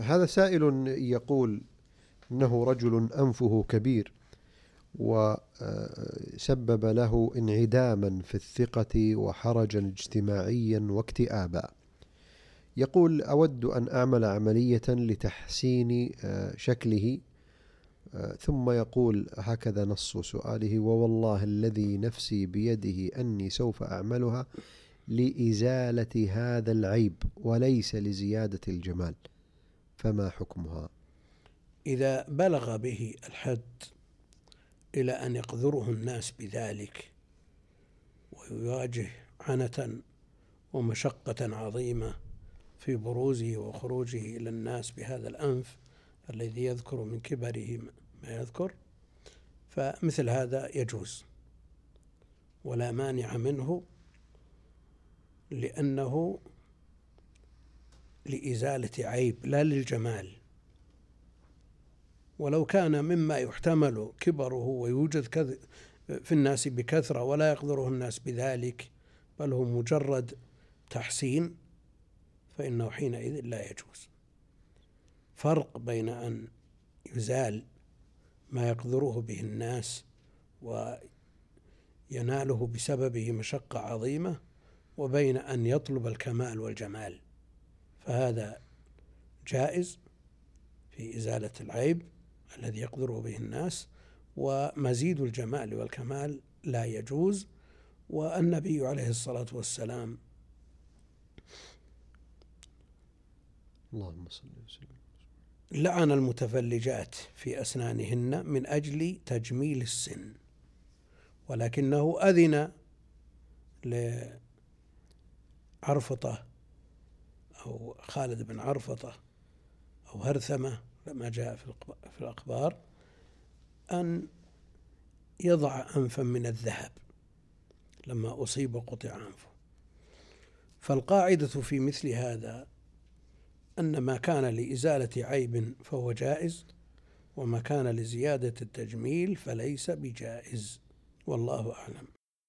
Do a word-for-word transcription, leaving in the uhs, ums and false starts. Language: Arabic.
هذا سائل يقول إنه رجل أنفه كبير وسبب له انعداما في الثقة وحرجا اجتماعيا واكتئابا. يقول: أود أن أعمل عملية لتحسين شكله. ثم يقول هكذا نص سؤاله: ووالله الذي نفسي بيده أني سوف أعملها لإزالة هذا العيب وليس لزيادة الجمال، فما حكمها؟ إذا بلغ به الحد إلى أن يقذره الناس بذلك ويواجه عنة ومشقة عظيمة في بروزه وخروجه إلى الناس بهذا الأنف الذي يذكر من كبره ما يذكر، فمثل هذا يجوز ولا مانع منه، لأنه لإزالة عيب لا للجمال. ولو كان مما يحتمل كبره ويوجد في الناس بكثرة ولا يقدره الناس بذلك، بل هو مجرد تحسين، فإنه حينئذ لا يجوز. فرق بين أن يزال ما يقدره به الناس ويناله بسببه مشقة عظيمة، وبين أن يطلب الكمال والجمال، فهذا جائز في إزالة العيب الذي يقدره به الناس، ومزيد الجمال والكمال لا يجوز. والنبي عليه الصلاة والسلام اللهم صل وسلم لعن المتفلجات في أسنانهن من أجل تجميل السن، ولكنه أذن لعرفطة أو خالد بن عرفطة أو هرثمة لما جاء في الأخبار أن يضع أنفا من الذهب لما أصيب قطع أنفه. فالقاعدة في مثل هذا أن ما كان لإزالة عيب فهو جائز، وما كان لزيادة التجميل فليس بجائز، والله أعلم.